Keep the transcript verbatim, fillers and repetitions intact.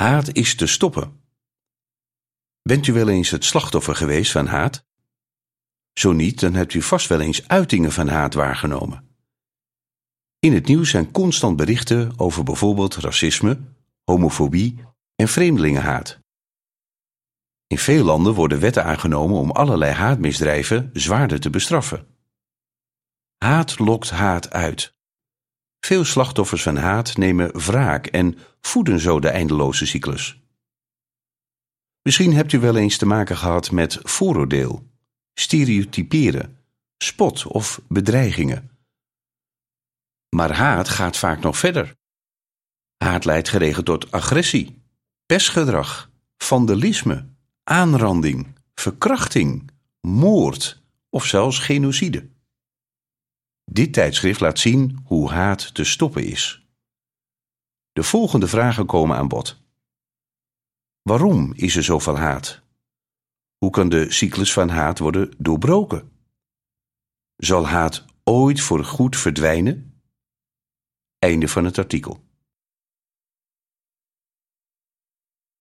Haat is te stoppen. Bent u wel eens het slachtoffer geweest van haat? Zo niet, dan hebt u vast wel eens uitingen van haat waargenomen. In het nieuws zijn constant berichten over bijvoorbeeld racisme, homofobie en vreemdelingenhaat. In veel landen worden wetten aangenomen om allerlei haatmisdrijven zwaarder te bestraffen. Haat lokt haat uit. Veel slachtoffers van haat nemen wraak en voeden zo de eindeloze cyclus. Misschien hebt u wel eens te maken gehad met vooroordeel, stereotyperen, spot of bedreigingen. Maar haat gaat vaak nog verder. Haat leidt geregeld tot agressie, pestgedrag, vandalisme, aanranding, verkrachting, moord of zelfs genocide. Dit tijdschrift laat zien hoe haat te stoppen is. De volgende vragen komen aan bod. Waarom is er zoveel haat? Hoe kan de cyclus van haat worden doorbroken? Zal haat ooit voor goed verdwijnen? Einde van het artikel.